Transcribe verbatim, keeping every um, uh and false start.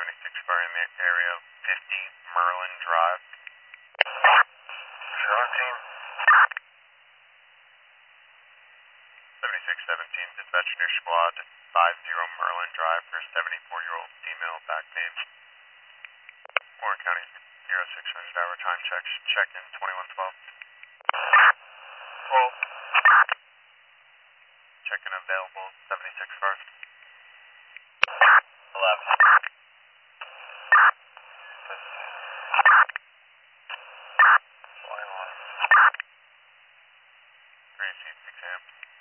seventy-six car in the area, fifty Merlin Drive. seventeen. seventy-six seventeen, dispatch near squad, fifty Merlin Drive for a seventy-four-year-old female, back name. Warren County, zero six hundred hour time checks, check-in twenty-one twelve. twelve. Check-in available, seventy-six cars. eleven. Gracie, exam.